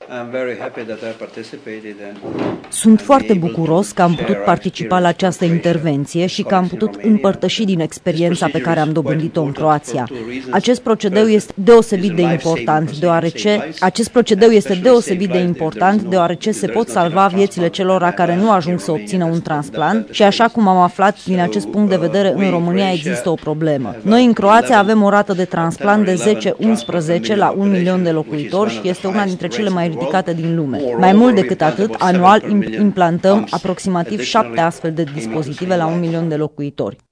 Sunt foarte bucuros că am putut participa la această intervenție și că am putut împărtăși din experiența pe care am dobândit-o în Croația. Acest procedeu este deosebit de important deoarece se pot salva viețile celor care nu ajung să obțină un transplant și așa cum am aflat din acest punct de vedere, în România există o problemă. Noi în Croația avem o rată de transplant de 10-11 la 1 milion de locuitori și este una dintre cele mai ridicate din lume. Mai mult decât atât, anual implantăm aproximativ 7 astfel de dispozitive la 1 milion de locuitori.